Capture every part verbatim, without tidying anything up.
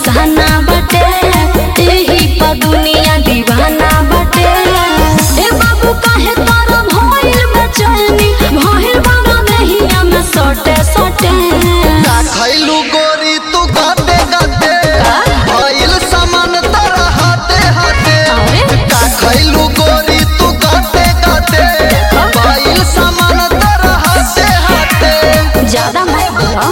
निशाना बटे यही पर दुनिया दीवाना बटे। ए बाबू काहे तारा भइल बेचैनी भइल बड़ा नहिया में सटे सटे का खैलू गोरी तू गाते गाते भइल सामान तारा हाथे हाथे। का खैलू गोरी तू गाते गाते भइल सामान तारा हाथे हाथे। ज्यादा मत बोलो।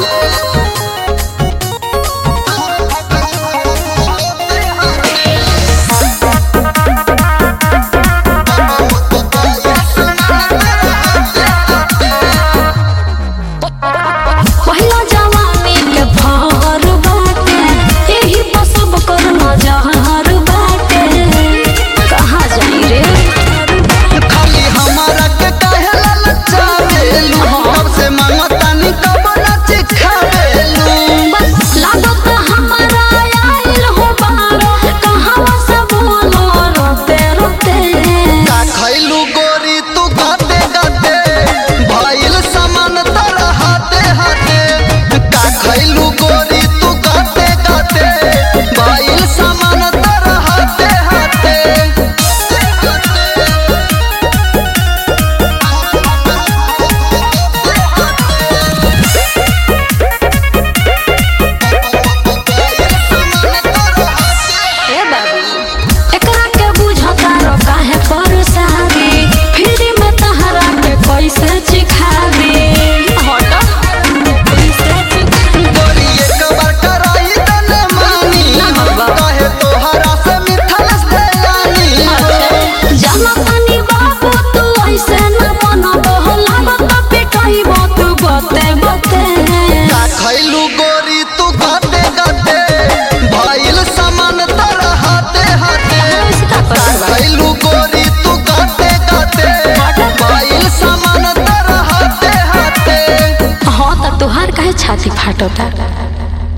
पहिला जवानी के भार बाटे यही पर सब कर नजर बाटे। कहाँ जाई रे खाली हमारा के काहे ललचावेलू कब से मांगतानी कब न चिखावेलू। बस लागत हमारा आइल हो बारो कहाँ से बोलो रोते रोते। का खैलू गोरी तू गाते गाते भइल सामान तारा हाथे हाथे। का खैलू गोरी तू गाते गाते भइल सामान तारा हाथे हाथे। ए बाबू एकरा के बुझता रो काहे परसारी फिर में तहरा के कैसे चिखाबी। हट कैसे चिखाबी गोरी एक बार कराई तने मानी काहे तोहरा से मिठल से जानी। जाना तानी बाबू तू ऐसे न बनबो लागत पिटाइबो तू बते बते। का खैलू गोरी तू गाते गाते भइल सामान तारा हाथे हाथे। इसका का खैलू गोरी तू गाते गाते भइल सामान तारा हाथे हाथे। हाँ त तोहार काहे छाती फाटता।